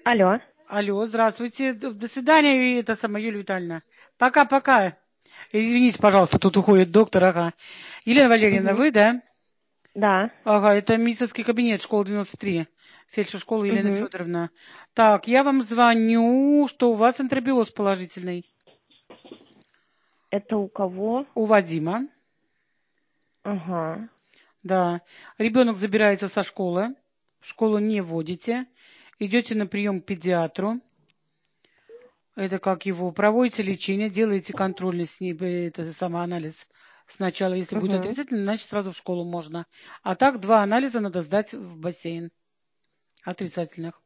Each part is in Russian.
Алло. Алло, здравствуйте. До свидания, это самое, Юлия Витальевна. Пока-пока. Извините, пожалуйста, тут уходит доктор, ага. Елена Валерьевна, Мгм. вы, да? Да. Ага, это медицинский кабинет, школа 93. Фельдшер школы Елена Мгм. Федоровна. Так, я вам звоню, что у вас энтеробиоз положительный. Это у кого? У Вадима. Ага. Да. Ребенок забирается со школы. В школу не водите. Идете на прием к педиатру. Это как его, проводите лечение, делаете контрольный с ней, это самоанализ. Сначала, если будет Угу. отрицательный, значит сразу в школу можно. А так 2 анализа надо сдать в бассейн отрицательных.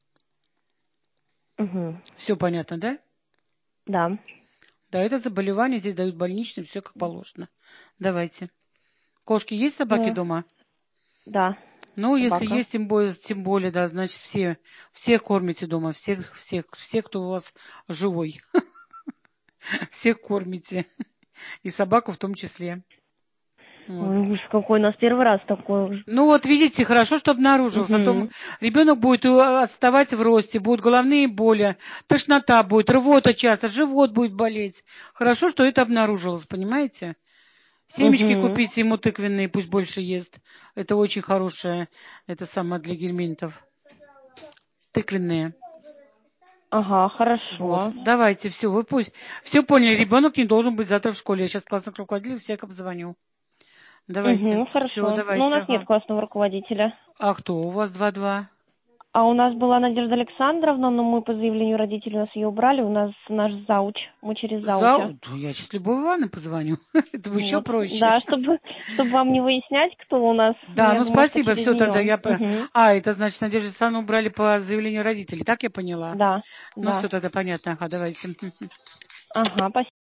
Угу. Все понятно, да? Да. Да, это заболевание, здесь дают больничный, все как положено. Давайте. Кошки есть, собаки Ну, дома? да. Ну, если Собака. есть, тем более, да, значит, всех кормите дома, всех, кто у вас живой, всех кормите. И собаку в том числе. Вот. Ой, ужас какой, у нас первый раз такой уже. Ну вот видите, хорошо, что обнаружился. А то Угу. ребенок будет отставать в росте, будут головные боли, тошнота будет, рвота часто, живот будет болеть. Хорошо, что это обнаружилось, понимаете? Семечки Угу. купите ему тыквенные, пусть больше ест. Это очень хорошее, это самое для гельминтов. Тыквенные. Ага, Вот. хорошо. Давайте, все, вы пусть. Все поняли, ребенок не должен быть завтра в школе. Я сейчас классных руководителей всех обзвоню. Давайте. Угу, Все, хорошо. Но у давайте, нас нет ага. классного руководителя. А кто у вас 2-2? А у нас была Надежда Александровна, но мы по заявлению родителей у нас ее убрали. У нас наш зауч. Мы через зауча. Да, я сейчас Любовь Ивановне позвоню. Это еще Вот. проще. Да, чтобы вам не выяснять, кто у нас, Да, ну может, спасибо, через все тогда нее. я... Угу. А, это значит, Надежду Александровну убрали по заявлению родителей, так я поняла? Да, Ну да. все тогда понятно, ага, давайте. Ага, спасибо.